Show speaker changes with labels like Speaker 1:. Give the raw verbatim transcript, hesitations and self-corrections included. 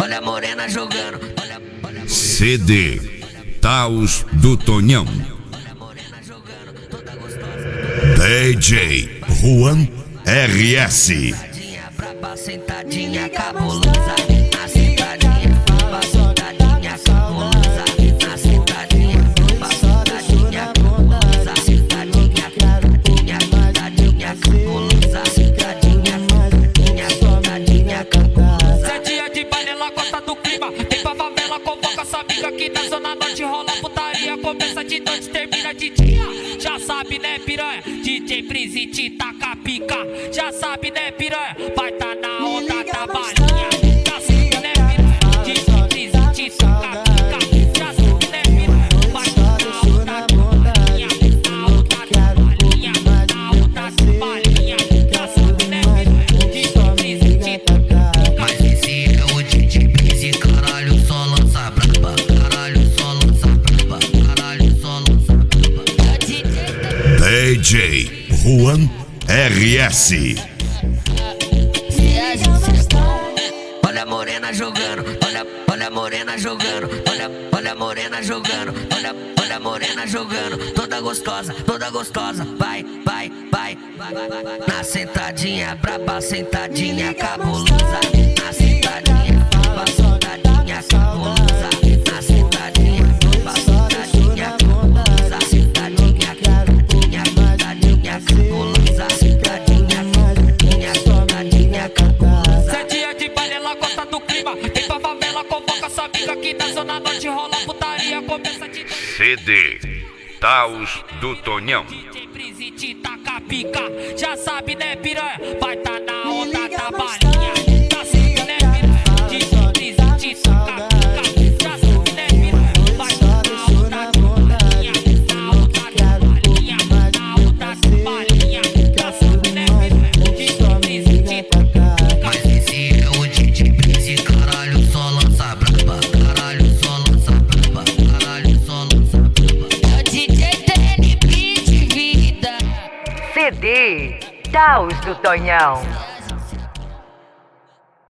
Speaker 1: olha a morena jogando. Olha, olha
Speaker 2: C D Taos do Tonhão.
Speaker 1: olha a morena jogando, toda gostosa.
Speaker 2: D J Juan R S.
Speaker 1: Sentadinha, braba, sentadinha, cabulosa. Na sentadinha, braba, sentadinha, cabulosa. Na sentadinha, braba, sentadinha, cabulosa. Sentadinha, sentadinha, sentadinha, cabulosa. Sentadinha, sentadinha, sentadinha, cabulosa.
Speaker 3: É dia de baile, ela gosta do clima. Vem pra favela, convoca sua amiga. Aqui na zona norte rola putaria. Começa de noite, termina de dia. Já sabe, né, piranha? D J Freeze te taca a pica. Já sabe, né, piranha? Vai tá na onda da balinha. Já sabe, né, piranha? D J Freeze te taca a pica. Já sabe, né, piranha? Vai tá na onda da balinha. Na onda da balinha. Na onda da balinha. Já sabe, né, piranha? D J Freeze te taca a pica.
Speaker 1: Mas esse é o D J Freeze, caralho, só lança braba. Caralho, só lança braba. Caralho, só lança braba.
Speaker 2: D J Juan R S.
Speaker 1: Olha a morena jogando, olha, olha a morena jogando, olha, olha a morena jogando, olha, olha a morena jogando, toda gostosa, toda gostosa, vai, vai, vai, vai, vai, vai. Na sentadinha, braba, sentadinha, cabulosa. Na sentadinha, braba, sentadinha, cabulosa. Na sentadinha, braba, sentadinha, cabulosa. Sentadinha, sentadinha, sentadinha, cabulosa. Sentadinha, sentadinha, sentadinha, cabulosa.
Speaker 3: É dia de baile, ela gosta do clima. Vem pra favela, convoca sua amiga. Aqui na zona norte rola putaria. Começa de
Speaker 2: C D Taos do Tonhão.
Speaker 3: D J Freeze te taca a pica. Já sabe, né, piranha? Vai tá na onda da balinha. Já sabe, né, piranha? D J Freeze te taca a pica. Já sabe, né, piranha? Vai tá na onda da balinha. Na onda da balinha. Na onda da balinha. Já sabe, né, piranha? D J Freeze te taca a pica.
Speaker 1: Mas esse é o D J Freeze, caralho, só lança braba. Caralho, só lança braba. Caralho, só lança braba.
Speaker 4: É o D J T N Beat Vida.
Speaker 5: C D Taos do Tonhão.